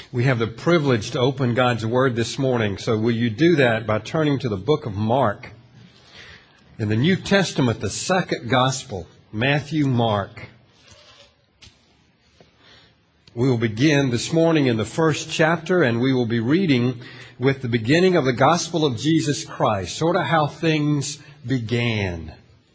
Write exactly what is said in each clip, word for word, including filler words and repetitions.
We have the privilege to open God's Word this morning. So will you do that by turning to the book of Mark? In the New Testament, the second Gospel, Matthew, Mark. We will begin this morning in the first chapter, and we will be reading with the beginning of the Gospel of Jesus Christ, sort of how things began.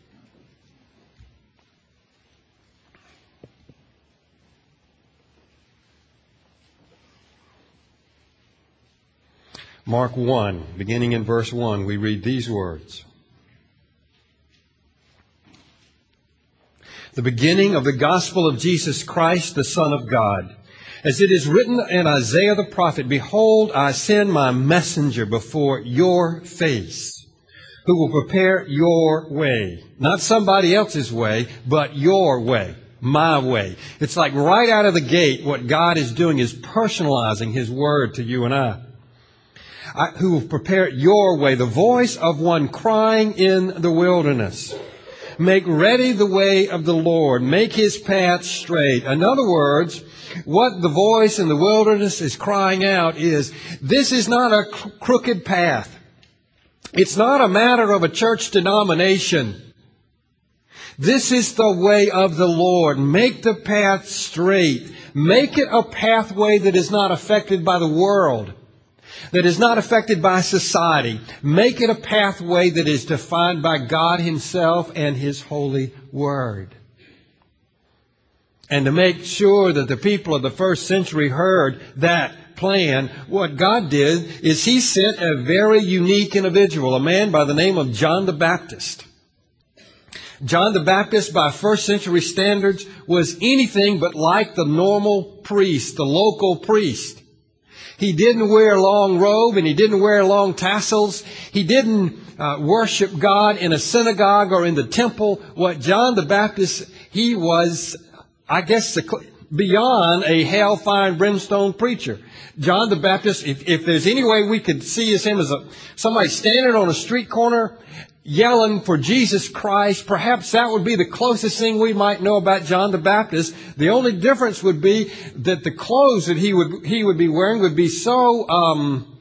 Mark one, beginning in verse one, we read these words. The beginning of the gospel of Jesus Christ, the Son of God. As it is written in Isaiah the prophet, Behold, I send my messenger before your face, who will prepare your way. Not somebody else's way, but your way, my way. It's like right out of the gate, what God is doing is personalizing His word to you and I. I, who will prepare your way, the voice of one crying in the wilderness. Make ready the way of the Lord. Make His path straight. In other words, what the voice in the wilderness is crying out is, this is not a cr- crooked path. It's not a matter of a church denomination. This is the way of the Lord. Make the path straight. Make it a pathway that is not affected by the world, that is not affected by society. Make it a pathway that is defined by God Himself and His holy word. And to make sure that the people of the first century heard that plan, what God did is He sent a very unique individual, a man by the name of John the Baptist. John the Baptist, by first century standards, was anything but like the normal priest, the local priest. He didn't wear a long robe and he didn't wear long tassels. He didn't uh, worship God in a synagogue or in the temple. What John the Baptist, he was, I guess, beyond a hellfire and brimstone preacher. John the Baptist, if, if there's any way we could see as him as a, somebody standing on a street corner yelling for Jesus Christ, perhaps that would be the closest thing we might know about John the Baptist. The only difference would be that the clothes that he would he would be wearing would be so, um,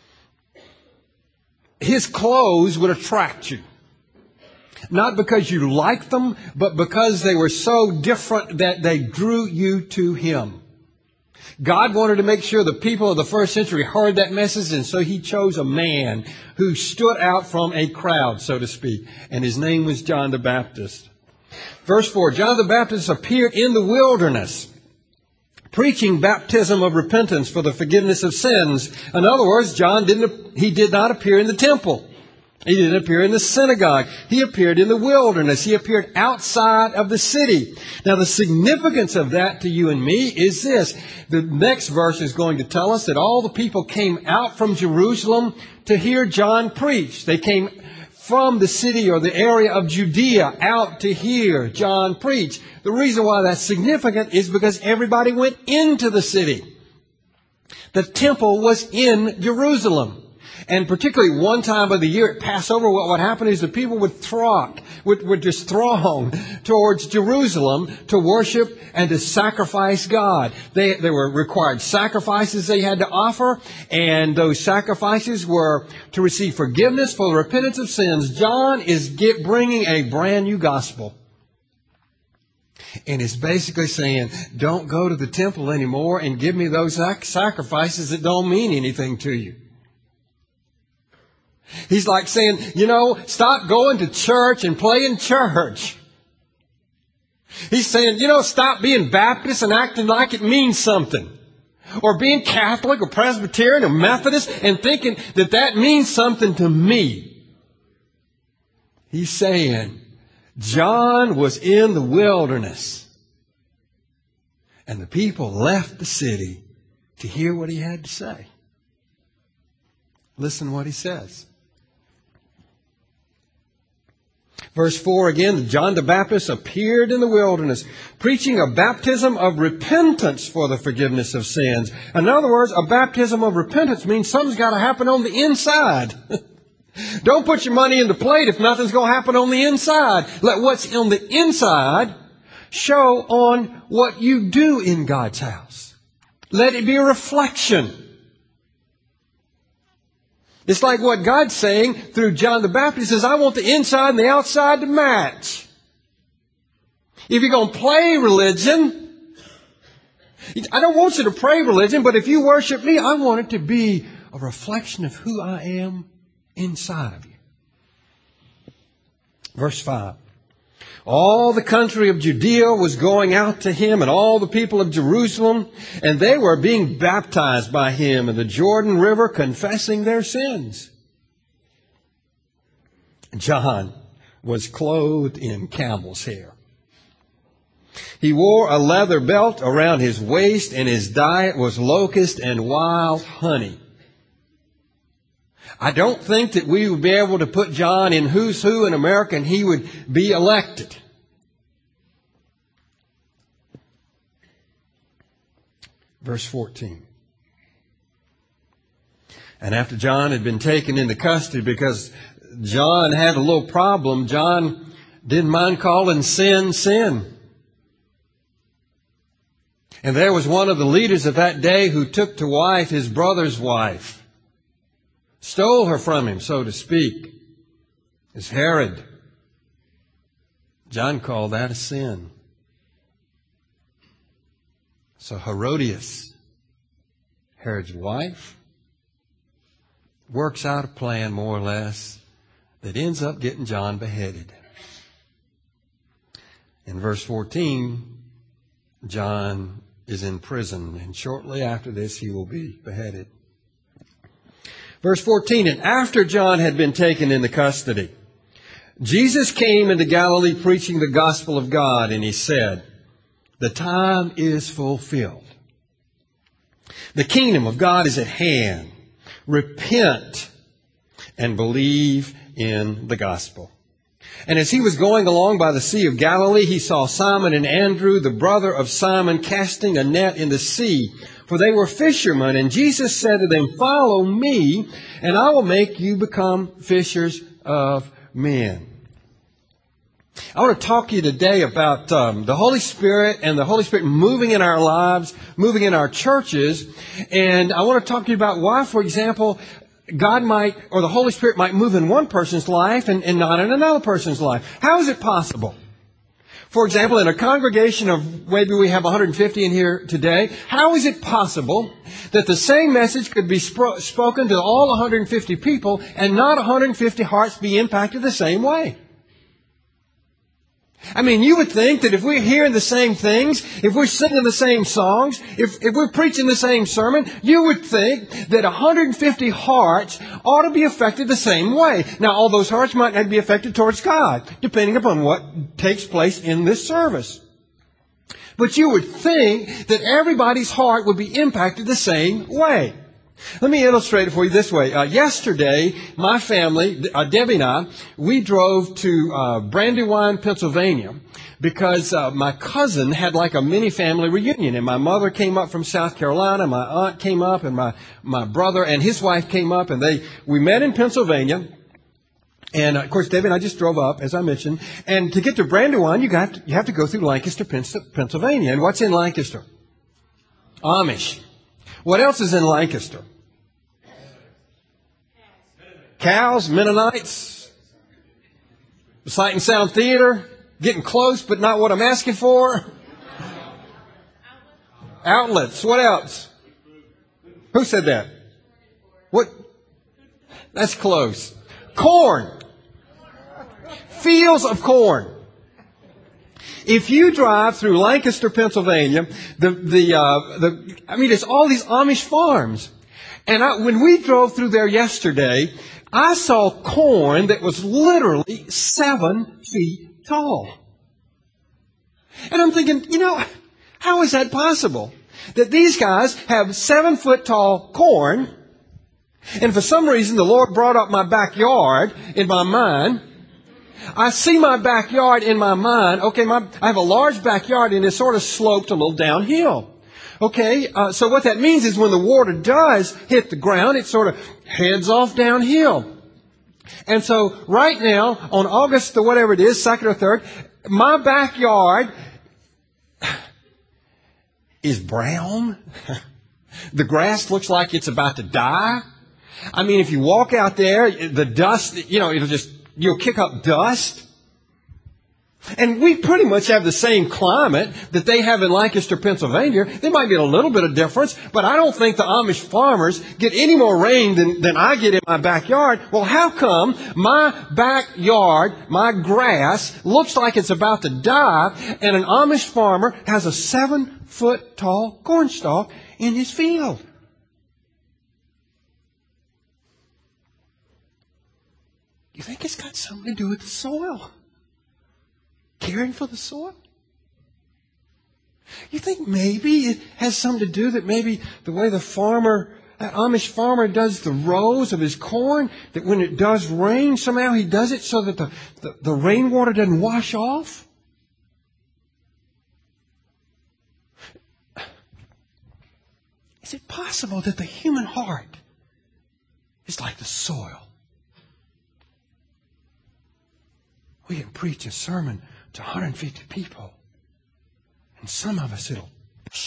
his clothes would attract you. Not because you liked them, but because they were so different that they drew you to Him. God wanted to make sure the people of the first century heard that message, and so He chose a man who stood out from a crowd, so to speak. And his name was John the Baptist. Verse four, John the Baptist appeared in the wilderness, preaching baptism of repentance for the forgiveness of sins. In other words, John didn't, he did not appear in the temple. He didn't appear in the synagogue. He appeared in the wilderness. He appeared outside of the city. Now, the significance of that to you and me is this. The next verse is going to tell us that all the people came out from Jerusalem to hear John preach. They came from the city or the area of Judea out to hear John preach. The reason why that's significant is because everybody went into the city. The temple was in Jerusalem. And particularly one time of the year at Passover, what would happen is the people would throng, would, would just throng towards Jerusalem to worship and to sacrifice God. They, they were required sacrifices they had to offer, and those sacrifices were to receive forgiveness for the repentance of sins. John is get, bringing a brand new gospel. And it's basically saying, don't go to the temple anymore and give me those sacrifices that don't mean anything to you. He's like saying, you know, stop going to church and playing church. He's saying, you know, stop being Baptist and acting like it means something. Or being Catholic or Presbyterian or Methodist and thinking that that means something to me. He's saying, John was in the wilderness. And the people left the city to hear what he had to say. Listen to what he says. Verse four again, John the Baptist appeared in the wilderness, preaching a baptism of repentance for the forgiveness of sins. In other words, a baptism of repentance means something's got to happen on the inside. Don't put your money in the plate if nothing's going to happen on the inside. Let what's on the inside show on what you do in God's house. Let it be a reflection. It's like what God's saying through John the Baptist. He says, I want the inside and the outside to match. If you're going to play religion, I don't want you to pray religion, but if you worship me, I want it to be a reflection of who I am inside of you. Verse five. All the country of Judea was going out to him, and all the people of Jerusalem, and they were being baptized by him in the Jordan River, confessing their sins. John was clothed in camel's hair. He wore a leather belt around his waist, and his diet was locust and wild honey. I don't think that we would be able to put John in who's who in America and he would be elected. Verse fourteen. And after John had been taken into custody, because John had a little problem, John didn't mind calling sin, sin. And there was one of the leaders of that day who took to wife his brother's wife. Stole her from him, so to speak. It's Herod. John called that a sin. So Herodias, Herod's wife, works out a plan more or less that ends up getting John beheaded. In verse fourteen, John is in prison, and shortly after this he will be beheaded. Verse fourteen, and after John had been taken into custody, Jesus came into Galilee preaching the gospel of God, and he said, the time is fulfilled. The kingdom of God is at hand. Repent and believe in the gospel. And as he was going along by the Sea of Galilee, he saw Simon and Andrew, the brother of Simon, casting a net in the sea, for they were fishermen. And Jesus said to them, follow me, and I will make you become fishers of men. I want to talk to you today about um, the Holy Spirit and the Holy Spirit moving in our lives, moving in our churches. And I want to talk to you about why, for example, God might, or the Holy Spirit might move in one person's life and, and not in another person's life. How is it possible? For example, in a congregation of maybe we have one hundred fifty in here today, how is it possible that the same message could be sp- spoken to all one hundred fifty people and not one hundred fifty hearts be impacted the same way? I mean, you would think that if we're hearing the same things, if we're singing the same songs, if, if we're preaching the same sermon, you would think that one hundred fifty hearts ought to be affected the same way. Now, all those hearts might not be affected towards God, depending upon what takes place in this service. But you would think that everybody's heart would be impacted the same way. Let me illustrate it for you this way. Uh, yesterday, my family, uh, Debbie and I, we drove to uh, Brandywine, Pennsylvania, because uh, my cousin had like a mini family reunion. And my mother came up from South Carolina, my aunt came up, and my, my brother and his wife came up. And they we met in Pennsylvania. And, uh, of course, Debbie and I just drove up, as I mentioned. And to get to Brandywine, you, got to, you have to go through Lancaster, Pennsylvania. And what's in Lancaster? Amish. What else is in Lancaster? Cows, Mennonites, Sight and Sound Theater, getting close but not what I'm asking for. Outlets, what else? Who said that? What? That's close. Corn. Fields of corn. If you drive through Lancaster, Pennsylvania, the, the, uh, the, I mean, it's all these Amish farms. And I, when we drove through there yesterday, I saw corn that was literally seven feet tall. And I'm thinking, you know, how is that possible? That these guys have seven foot tall corn, and for some reason the Lord brought up my backyard in my mind. I see my backyard in my mind. Okay, my, I have a large backyard and it's sort of sloped a little downhill. Okay, uh, so what that means is when the water does hit the ground, it sort of heads off downhill. And so right now, on August the whatever it is, second or third, my backyard is brown. The grass looks like it's about to die. I mean, if you walk out there, the dust, you know, it'll just, you'll kick up dust. And we pretty much have the same climate that they have in Lancaster, Pennsylvania. There might be a little bit of difference, but I don't think the Amish farmers get any more rain than, than I get in my backyard. Well, how come my backyard, my grass, looks like it's about to die, and an Amish farmer has a seven-foot tall cornstalk in his field? You think it's got something to do with the soil? Caring for the soil? You think maybe it has something to do that maybe the way the farmer, that Amish farmer does the rows of his corn, that when it does rain, somehow he does it so that the, the, the rainwater doesn't wash off? Is it possible that the human heart is like the soil? We can preach a sermon to one hundred fifty people. And some of us, it'll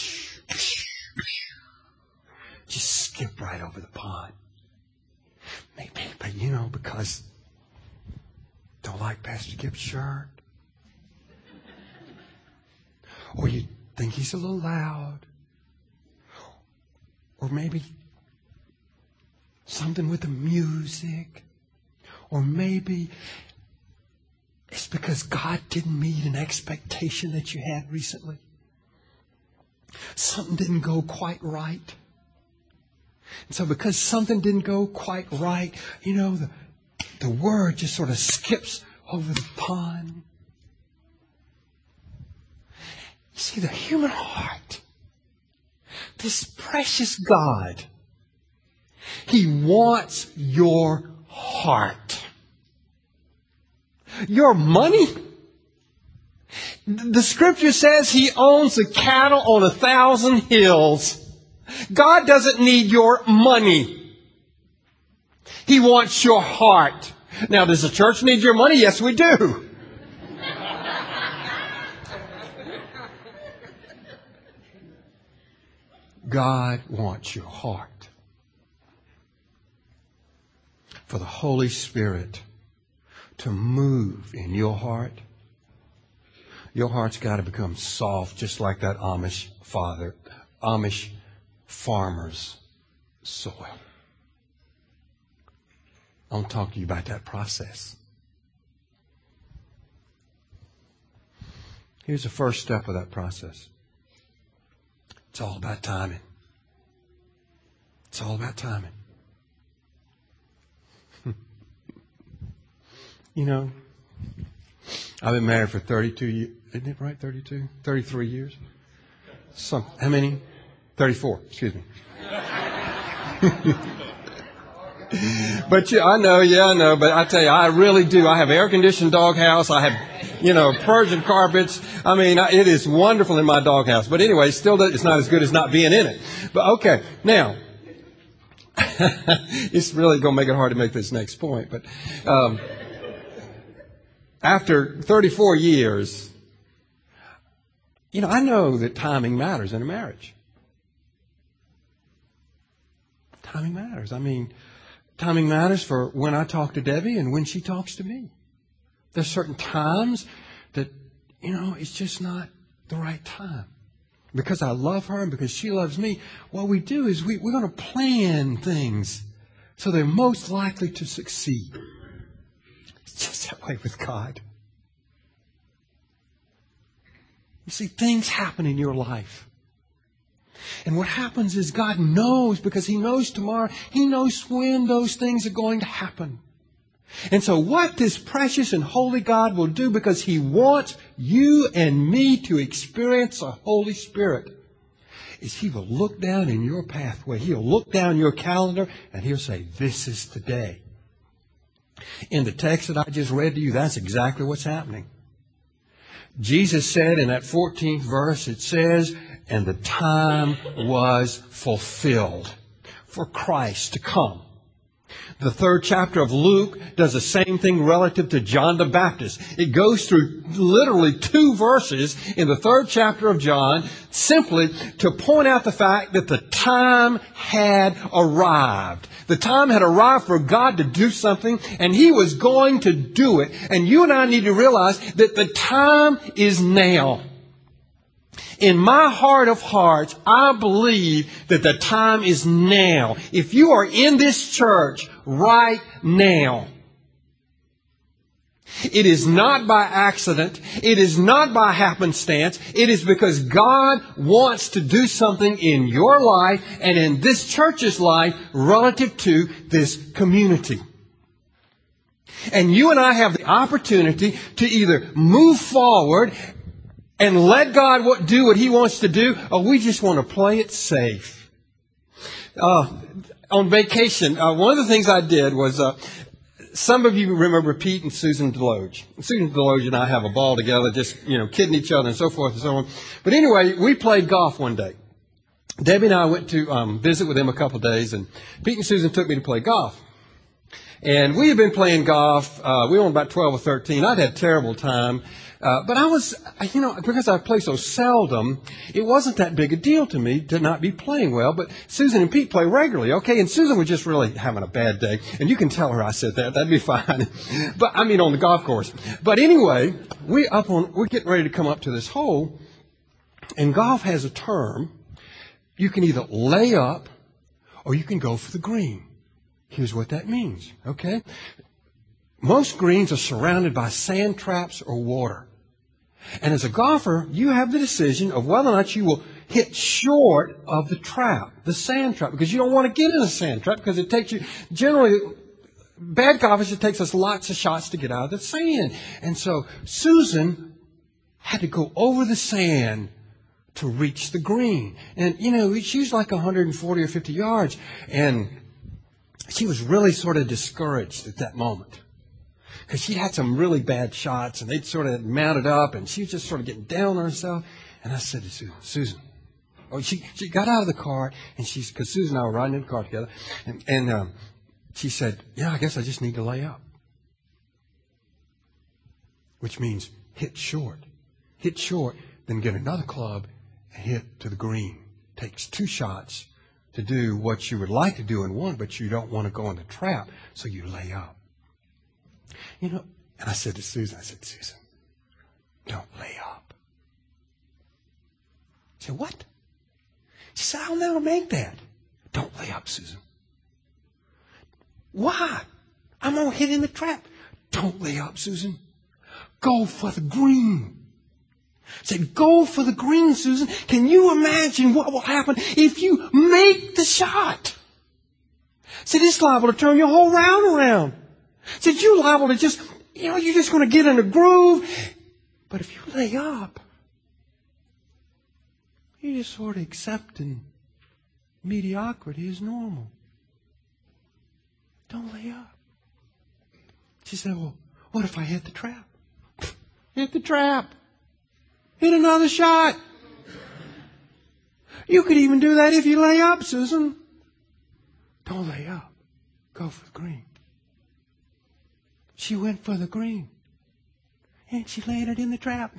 just skip right over the pond. Maybe, but you know, because don't like Pastor Gibbs' shirt. Or you think he's a little loud. Or maybe something with the music. Or maybe it's because God didn't meet an expectation that you had recently. Something didn't go quite right. And so because something didn't go quite right, you know, the, the word just sort of skips over the pond. You see, the human heart, this precious God, He wants your heart. Your money? The scripture says He owns the cattle on a thousand hills. God doesn't need your money. He wants your heart. Now, does the church need your money? Yes, we do. God wants your heart. For the Holy Spirit to move in your heart, your heart's got to become soft, just like that Amish father, Amish farmer's soil. I want to talk to you about that process. Here's the first step of that process. It's all about timing. It's all about timing. You know, I've been married for thirty-two years. Isn't it right? thirty-two? thirty-three years? Some, how many? thirty-four, excuse me. But yeah, I know, yeah, I know. But I tell you, I really do. I have air-conditioned doghouse. I have, you know, Persian carpets. I mean, it is wonderful in my doghouse. But anyway, still, it's not as good as not being in it. But okay, now, it's really going to make it hard to make this next point. But um, after thirty-four years, you know, I know that timing matters in a marriage. Timing matters. I mean, timing matters for when I talk to Debbie and when she talks to me. There's certain times that, you know, it's just not the right time. Because I love her and because she loves me, what we do is we, we're going to plan things so they're most likely to succeed. It's just that way with God. You see, things happen in your life. And what happens is God knows, because He knows tomorrow, He knows when those things are going to happen. And so what this precious and holy God will do, because He wants you and me to experience the Holy Spirit, is He will look down in your pathway. He'll look down your calendar and He'll say, this is the day. In the text that I just read to you, that's exactly what's happening. Jesus said in that fourteenth verse, it says, and the time was fulfilled for Christ to come. The third chapter of Luke does the same thing relative to John the Baptist. It goes through literally two verses in the third chapter of John simply to point out the fact that the time had arrived. The time had arrived for God to do something, and He was going to do it. And you and I need to realize that the time is now. In my heart of hearts, I believe that the time is now. If you are in this church right now, it is not by accident. It is not by happenstance. It is because God wants to do something in your life and in this church's life relative to this community. And you and I have the opportunity to either move forward and let God do what He wants to do, or we just want to play it safe. Uh, on vacation, uh, one of the things I did was, uh, some of you remember Pete and Susan Deloge. Susan Deloge and I have a ball together, just, you know, kidding each other and so forth and so on. But anyway, we played golf one day. Debbie and I went to um, visit with them a couple of days, and Pete and Susan took me to play golf. And we had been playing golf. Uh, we were about twelve or thirteen. I'd had a terrible time. Uh, but I was, you know, because I play so seldom, it wasn't that big a deal to me to not be playing well. But Susan and Pete play regularly, okay? And Susan was just really having a bad day. And you can tell her I said that. That'd be fine. But, I mean, on the golf course. But anyway, we up on, we're getting ready to come up to this hole. And golf has a term. You can either lay up or you can go for the green. Here's what that means, okay? Most greens are surrounded by sand traps or water. And as a golfer, you have the decision of whether or not you will hit short of the trap, the sand trap, because you don't want to get in a sand trap because it takes you, generally, bad golfers, it takes us lots of shots to get out of the sand. And so Susan had to go over the sand to reach the green. And, you know, she's like one hundred forty or fifty yards. And she was really sort of discouraged at that moment, because she had some really bad shots, and they'd sort of mounted up, and she was just sort of getting down on herself. And I said to Susan, Susan, oh, she she got out of the car, and she's, because Susan and I were riding in the car together, and, and um, she said, yeah, I guess I just need to lay up, which means hit short, hit short, then get another club and hit to the green. Takes two shots to do what you would like to do in one, but you don't want to go in the trap, so you lay up. You know, and I said to Susan, I said, Susan, don't lay up. She said, what? She said, I'll never make that. Don't lay up, Susan. Why? I'm going to hit in the trap. Don't lay up, Susan. Go for the green. I said, go for the green, Susan. Can you imagine what will happen if you make the shot? I said, it's liable to turn your whole round around. I said, you're liable to just, you know, you're just going to get in a groove. But if you lay up, you're just sort of accepting mediocrity as normal. Don't lay up. She said, well, what if I hit the trap? Hit the trap. Hit another shot. You could even do that if you lay up, Susan. Don't lay up. Go for the green. She went for the green. And she landed in the trap.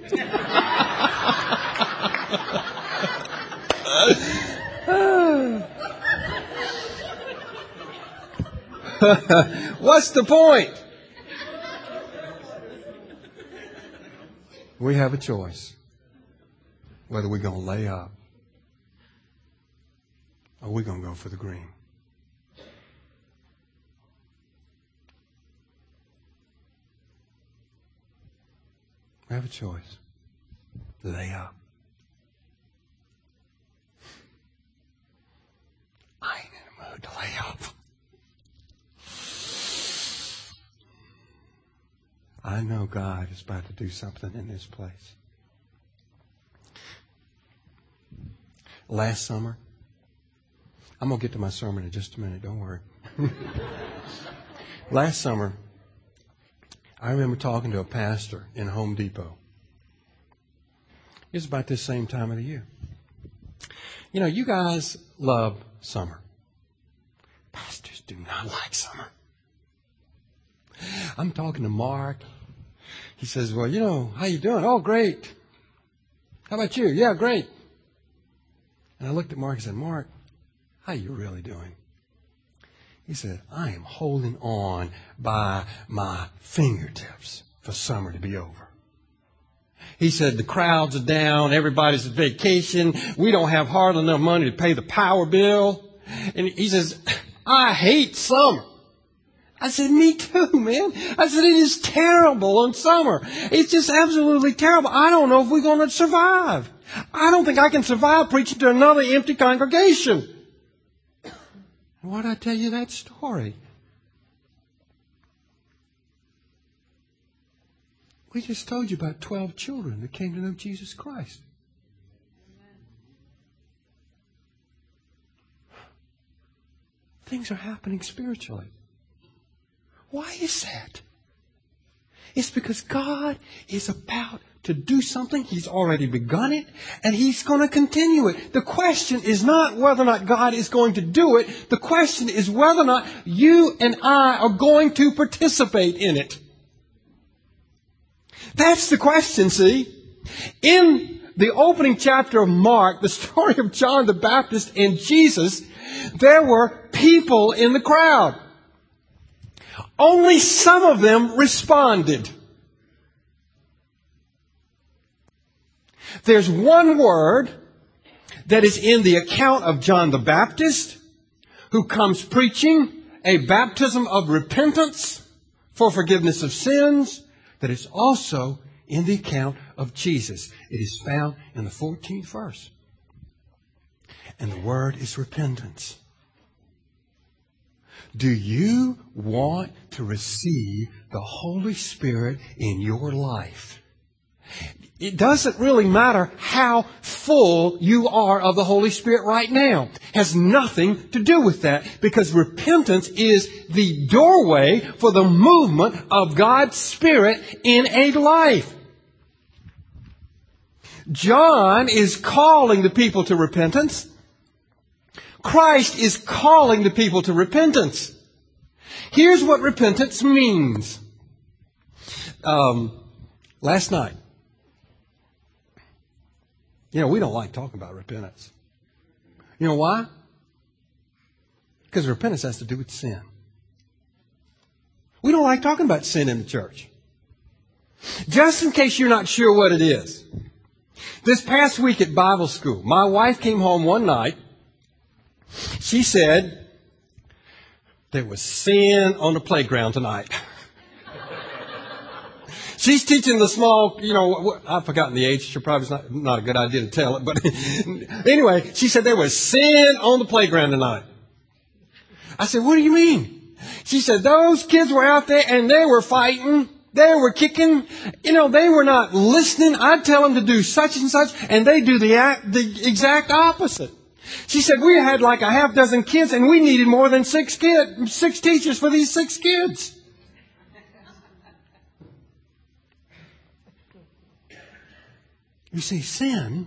What's the point? We have a choice whether we're going to lay up or we're going to go for the green. We have a choice. Lay up. I ain't in the mood to lay up. I know God is about to do something in this place. Last summer, I'm going to get to my sermon in just a minute, don't worry. Last summer, I remember talking to a pastor in Home Depot. It was about this same time of the year. You know, you guys love summer. Pastors do not like summer. I'm talking to Mark. He says, well, you know, how you doing? Oh, great. How about you? Yeah, great. And I looked at Mark and said, Mark, how you really doing? He said, I am holding on by my fingertips for summer to be over. He said, the crowds are down. Everybody's on vacation. We don't have hardly enough money to pay the power bill. And he says, I hate summer. I said, me too, man. I said, it is terrible in summer. It's just absolutely terrible. I don't know if we're going to survive. I don't think I can survive preaching to another empty congregation. Why did I tell you that story? We just told you about twelve children that came to know Jesus Christ. Things are happening spiritually. Why is that? It's because God is about to do something. He's already begun it, and He's going to continue it. The question is not whether or not God is going to do it. The question is whether or not you and I are going to participate in it. That's the question, see? In the opening chapter of Mark, the story of John the Baptist and Jesus, there were people in the crowd. Only some of them responded. There's one word that is in the account of John the Baptist, who comes preaching a baptism of repentance for forgiveness of sins, that is also in the account of Jesus. It is found in the fourteenth verse. And the word is repentance. Do you want to receive the Holy Spirit in your life? It doesn't really matter how full you are of the Holy Spirit right now. It has nothing to do with that, because repentance is the doorway for the movement of God's Spirit in a life. John is calling the people to repentance. Christ is calling the people to repentance. Here's what repentance means. Um, last night, you know, we don't like talking about repentance. You know why? Because repentance has to do with sin. We don't like talking about sin in the church. Just in case you're not sure what it is. This past week at Bible school, my wife came home one night. She said, there was sin on the playground tonight. She's teaching the small, you know, I've forgotten the age. So probably it's not, not a good idea to tell it. But anyway, she said there was sin on the playground tonight. I said, what do you mean? She said, those kids were out there and they were fighting. They were kicking. You know, they were not listening. I'd tell them to do such and such, and they do the, act, the exact opposite. She said, we had like a half dozen kids, and we needed more than six kids, six teachers for these six kids. You see, sin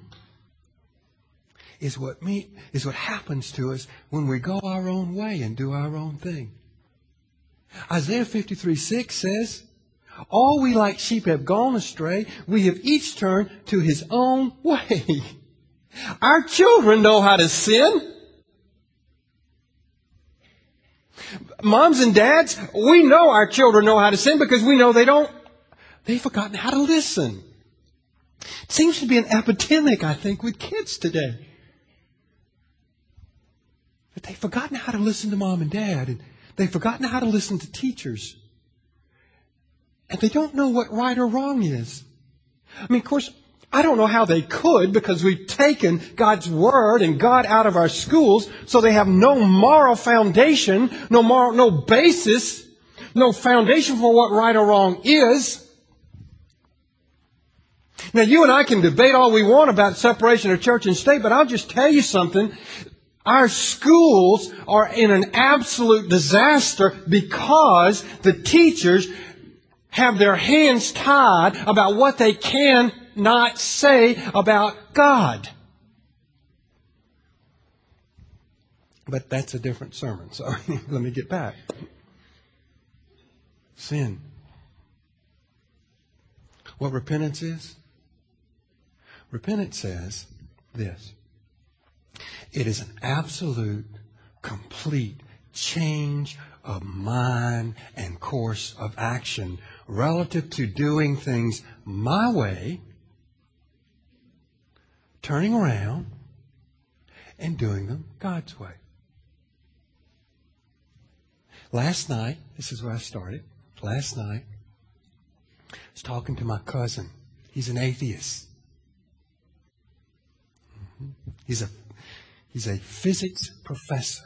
is what me, is what happens to us when we go our own way and do our own thing. Isaiah fifty-three six says, all we like sheep have gone astray. We have each turned to his own way. Our children know how to sin. Moms and dads, we know our children know how to sin because we know they don't, they've forgotten how to listen. It seems to be an epidemic, I think, with kids today. But they've forgotten how to listen to mom and dad, and they've forgotten how to listen to teachers. And they don't know what right or wrong is. I mean, of course, I don't know how they could, because we've taken God's Word and God out of our schools, so they have no moral foundation, no moral, no basis, no foundation for what right or wrong is. Now, you and I can debate all we want about separation of church and state, but I'll just tell you something. Our schools are in an absolute disaster because the teachers have their hands tied about what they can not say about God. But that's a different sermon. So let me get back. Sin. What repentance is? Repentance says this. It is an absolute, complete change of mind and course of action relative to doing things my way, turning around, and doing them God's way. Last night, this is where I started. Last night, I was talking to my cousin. He's an atheist. Mm-hmm. He's a he's a physics professor,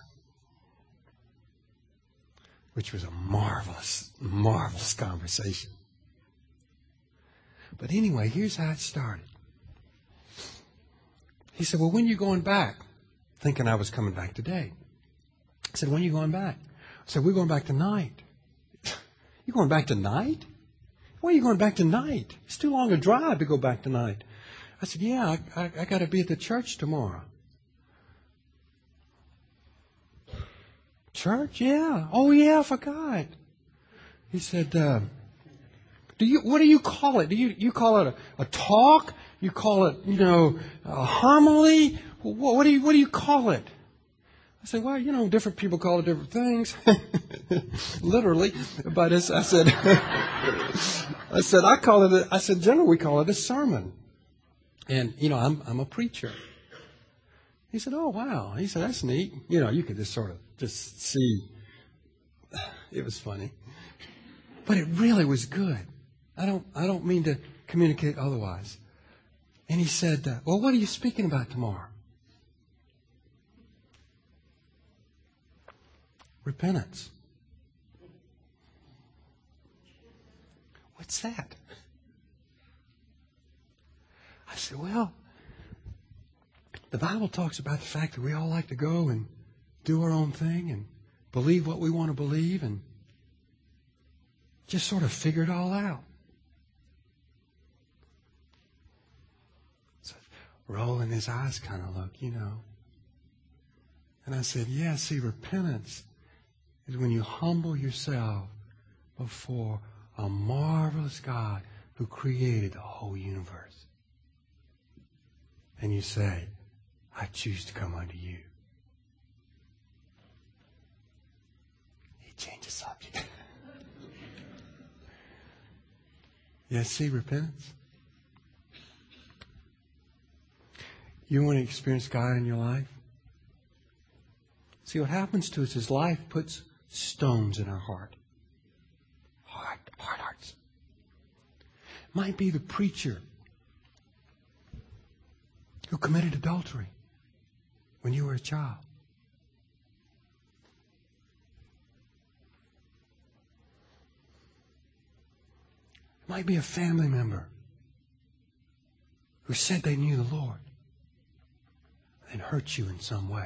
which was a marvelous, marvelous conversation. But anyway, here's how it started. He said, well, when are you going back? Thinking I was coming back today. I said, when are you going back? I said, we're going back tonight. You're going back tonight? Why are you going back tonight? It's too long a drive to go back tonight. I said, yeah, I, I, I got to be at the church tomorrow. Church? Yeah. Oh, yeah, I forgot. He said, uh, do you, what do you call it? Do you, you call it a, a talk? You call it, you know, a homily? What, what do you, what do you call it? I said, well, you know, different people call it different things. Literally. But it's, I said, I said, I call it, a, I said, generally we call it a sermon. And, you know, I'm, I'm a preacher. He said, oh, wow. He said, that's neat. You know, you could just sort of just see. It was funny. But it really was good. I don't, I don't mean to communicate otherwise. And he said, uh, well, what are you speaking about tomorrow? Repentance. What's that? I said, well, the Bible talks about the fact that we all like to go and do our own thing and believe what we want to believe and just sort of figure it all out. So rolling his eyes kind of look, you know. And I said, yeah, see, repentance is when you humble yourself before a marvelous God who created the whole universe. And you say, I choose to come unto you. He changed the subject. Yeah, see, repentance. You want to experience God in your life? See, what happens to us is life puts stones in our heart. Hard, hard hearts. Might be the preacher who committed adultery when you were a child. Might be a family member who said they knew the Lord and hurt you in some way.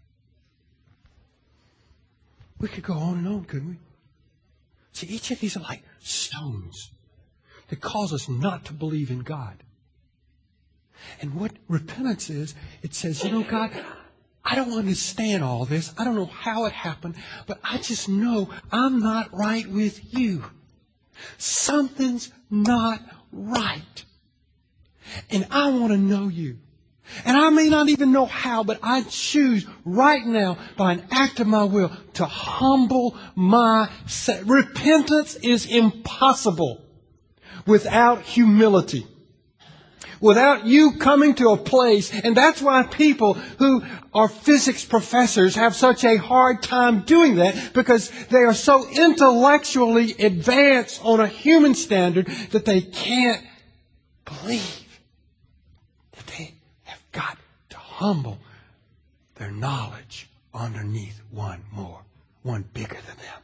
We could go on and on, couldn't we? See, each of these are like stones that cause us not to believe in God. And what repentance is, it says, you know, God, I don't understand all this. I don't know how it happened, but I just know I'm not right with you. Something's not right. And I want to know you. And I may not even know how, but I choose right now, by an act of my will, to humble myself. Repentance is impossible without humility. Without you coming to a place, and that's why people who are physics professors have such a hard time doing that, because they are so intellectually advanced on a human standard that they can't believe that they have got to humble their knowledge underneath one more, one bigger than them.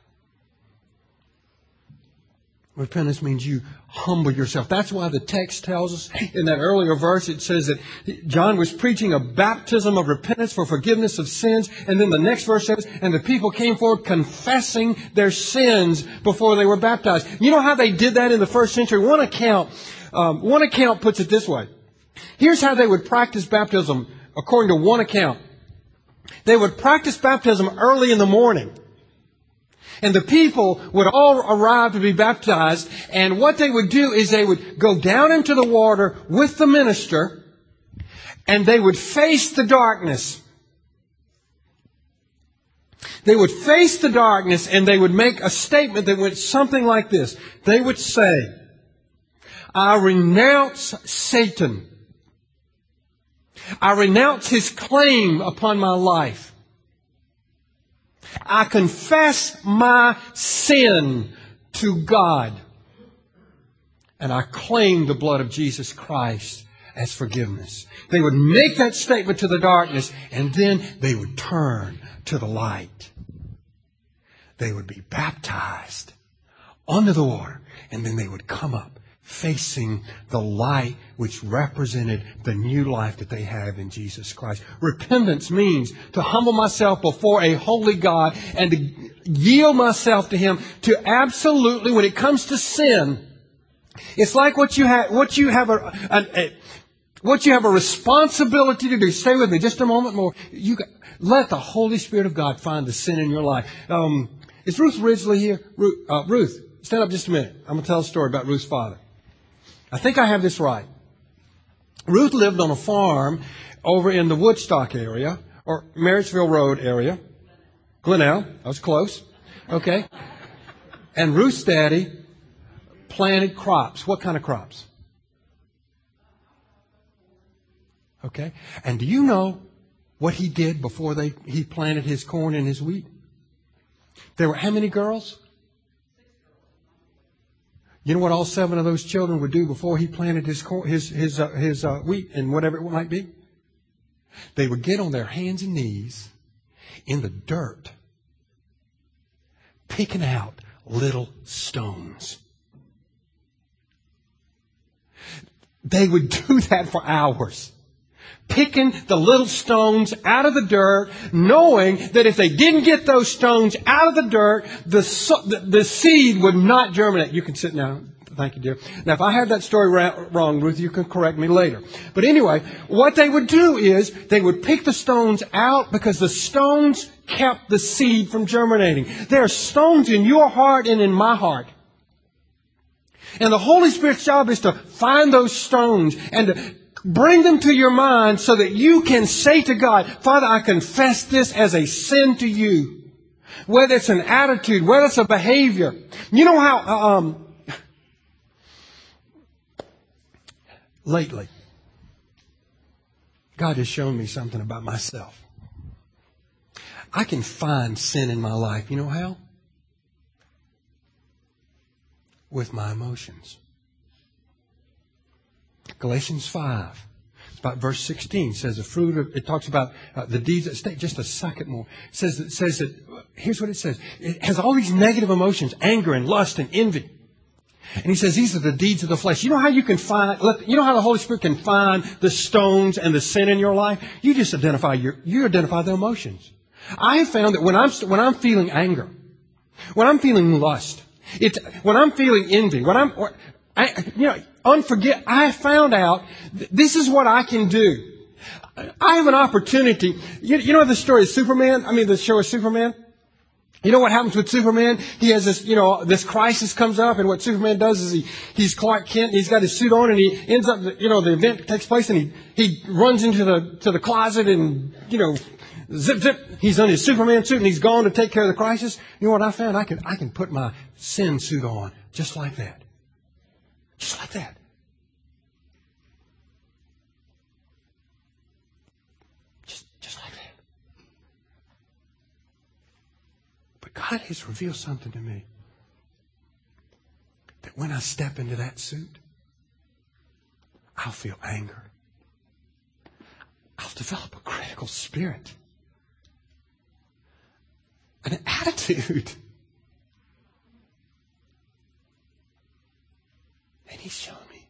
Repentance means you humble yourself. That's why the text tells us in that earlier verse, it says that John was preaching a baptism of repentance for forgiveness of sins. And then the next verse says, and the people came forward confessing their sins before they were baptized. You know how they did that in the first century? One account, um, one account puts it this way. Here's how they would practice baptism according to one account. They would practice baptism early in the morning. And the people would all arrive to be baptized. And what they would do is they would go down into the water with the minister. And they would face the darkness. They would face the darkness and they would make a statement that went something like this. They would say, I renounce Satan. I renounce his claim upon my life. I confess my sin to God. And I claim the blood of Jesus Christ as forgiveness. They would make that statement to the darkness, and then they would turn to the light. They would be baptized under the water, and then they would come up facing the light which represented the new life that they have in Jesus Christ. Repentance means to humble myself before a holy God and to yield myself to Him to absolutely, when it comes to sin, it's like what you have, what you have a, a, a what you have a responsibility to do. Stay with me just a moment more. You got, let the Holy Spirit of God find the sin in your life. Um, is Ruth Ridgely here? Ruth, uh, Ruth, stand up just a minute. I'm going to tell a story about Ruth's father. I think I have this right. Ruth lived on a farm over in the Woodstock area, or Marysville Road area. Glenelg. I was close. Okay. And Ruth's daddy planted crops. What kind of crops? Okay. And do you know what he did before they he planted his corn and his wheat? There were how many girls? You know what all seven of those children would do before he planted his corn, his his uh, his uh, wheat and whatever it might be? They would get on their hands and knees in the dirt, picking out little stones. They would do that for hours. Picking the little stones out of the dirt, knowing that if they didn't get those stones out of the dirt, the, the, the seed would not germinate. You can sit down. Thank you, dear. Now, if I have that story ra- wrong, Ruth, you can correct me later. But anyway, what they would do is they would pick the stones out because the stones kept the seed from germinating. There are stones in your heart and in my heart. And the Holy Spirit's job is to find those stones and to bring them to your mind so that you can say to God, Father, I confess this as a sin to you. Whether it's an attitude, whether it's a behavior. You know how, um, lately, God has shown me something about myself. I can find sin in my life. You know how? With my emotions. Galatians five, about verse sixteen, says the fruit of, it talks about uh, the deeds that stay. Just a second more. It says, it says that, here's what it says. It has all these negative emotions, anger and lust and envy. And he says these are the deeds of the flesh. You know how you can find, let, you know how the Holy Spirit can find the stones and the sin in your life? You just identify your, you identify the emotions. I have found that when I'm, when I'm feeling anger, when I'm feeling lust, it's, when I'm feeling envy, when I'm, or, I, you know, unforget, I found out th- this is what I can do. I have an opportunity. You, you know the story of Superman? I mean, the show of Superman? You know what happens with Superman? He has this, you know, this crisis comes up, and what Superman does is he, he's Clark Kent, he's got his suit on, and he ends up, you know, the event takes place, and he, he runs into the, to the closet, and, you know, zip, zip, he's on his Superman suit, and he's gone to take care of the crisis. You know what I found? I can, I can put my sin suit on just like that. Just like that. Just, just like that. But God has revealed something to me. That when I step into that suit, I'll feel anger. I'll develop a critical spirit. An attitude. And He's shown me.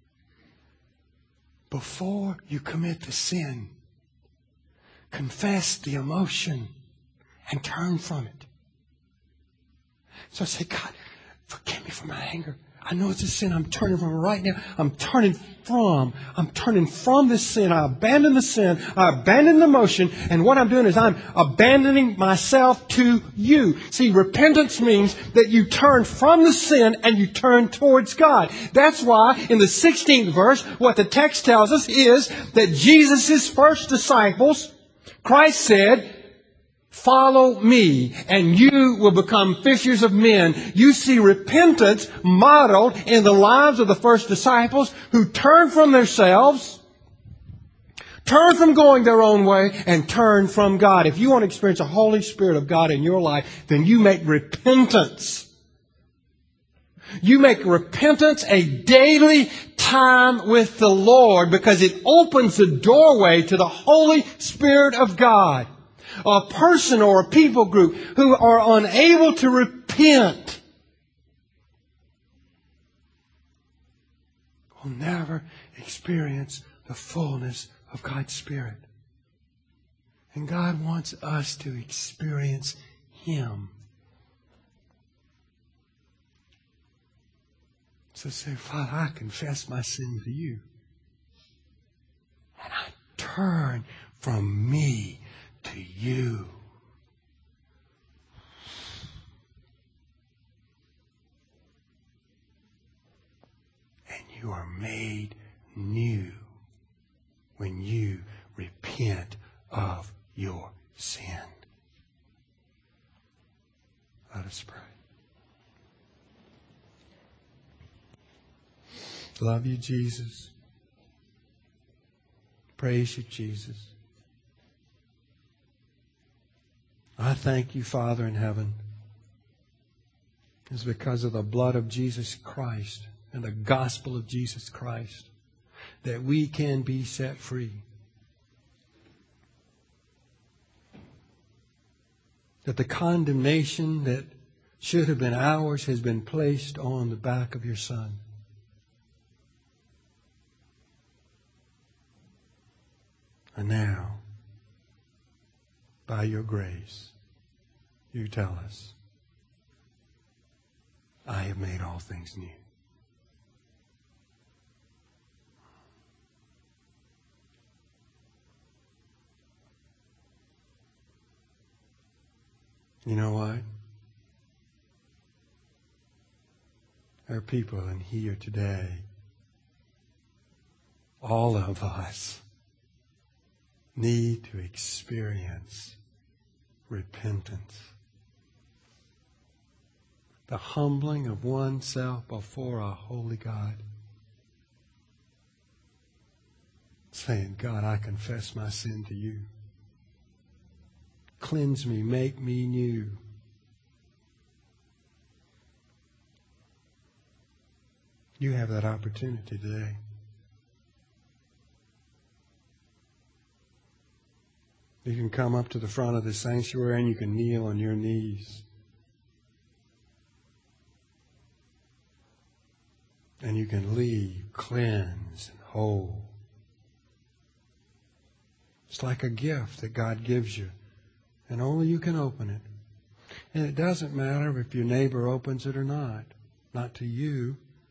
Before you commit the sin, confess the emotion and turn from it. So I say, God, forgive me for my anger. I know it's a sin. I'm turning from it right now. I'm turning from. I'm turning from this sin. I abandon the sin. I abandon the motion. And what I'm doing is I'm abandoning myself to you. See, repentance means that you turn from the sin and you turn towards God. That's why in the sixteenth verse, what the text tells us is that Jesus' first disciples, Christ said, follow me, and you will become fishers of men. You see repentance modeled in the lives of the first disciples who turned from themselves, turned from going their own way, and turned from God. If you want to experience the Holy Spirit of God in your life, then you make repentance. You make repentance a daily time with the Lord because it opens the doorway to the Holy Spirit of God. A person or a people group who are unable to repent will never experience the fullness of God's Spirit. And God wants us to experience Him. So say, Father, I confess my sin to you. And I turn from me to you. And you are made new when you repent of your sin. Let us pray. Love you, Jesus. Praise you, Jesus. I thank you, Father in heaven. It's because of the blood of Jesus Christ and the gospel of Jesus Christ that we can be set free. That the condemnation that should have been ours has been placed on the back of your Son. And now, by your grace, you tell us, I have made all things new. You know what? There are people in here today, all of us need to experience repentance. The humbling of oneself before a holy God. Saying, God, I confess my sin to you. Cleanse me, make me new. You have that opportunity today. You can come up to the front of the sanctuary and you can kneel on your knees. And you can leave cleansed and whole. It's like a gift that God gives you. And only you can open it. And it doesn't matter if your neighbor opens it or not. Not to you.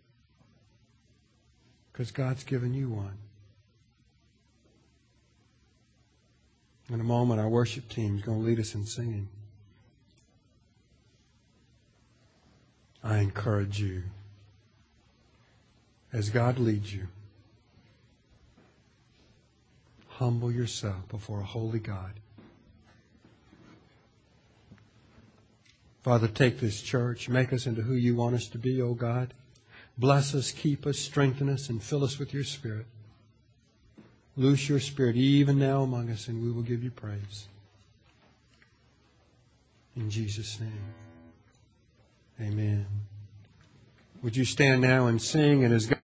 Because God's given you one. In a moment, our worship team is going to lead us in singing. I encourage you, as God leads you, humble yourself before a holy God. Father, take this church, make us into who you want us to be, O God. Bless us, keep us, strengthen us, and fill us with your Spirit. Loose your Spirit even now among us, and we will give you praise. In Jesus' name, amen. Would you stand now and sing, and as God